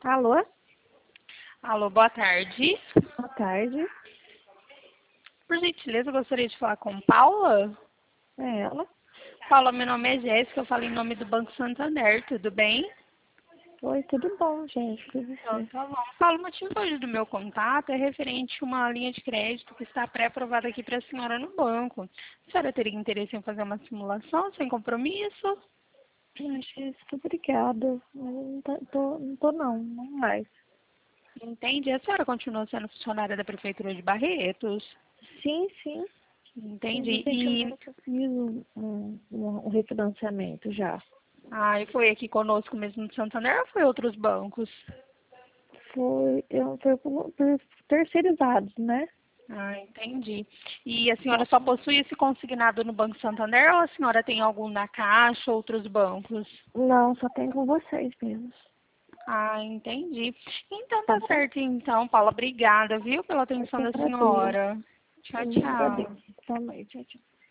Alô? Alô, boa tarde. Boa tarde. Por gentileza, eu gostaria de falar com Paula. É ela? Paula, meu nome é Jéssica, eu falo em nome do Banco Santander, tudo bem? Oi, tudo bom, gente? Com Então, você? tá bom. Paula, o motivo hoje do meu contato é referente a uma linha de crédito que está pré-aprovada aqui para a senhora no banco. A senhora teria interesse em fazer uma simulação sem compromisso? Jéssica, obrigada. Mas eu não mais. Entende? A senhora continua sendo funcionária da Prefeitura de Barretos? Sim, sim. Sim, Entende? E recentemente eu fiz um refinanciamento já. e foi aqui conosco mesmo no Santander ou foi outros bancos? Foi por terceirizados, né? Entendi. E a senhora só possui esse consignado no Banco Santander ou a senhora tem algum na Caixa, outros bancos? Não, só tem com vocês mesmo. Entendi. Então Tá tá bom? certo então, Paula. Obrigada, viu, pela Eu atenção que da agradeço. senhora. Tchau, Eu tchau. agradeço também. Tchau, tchau.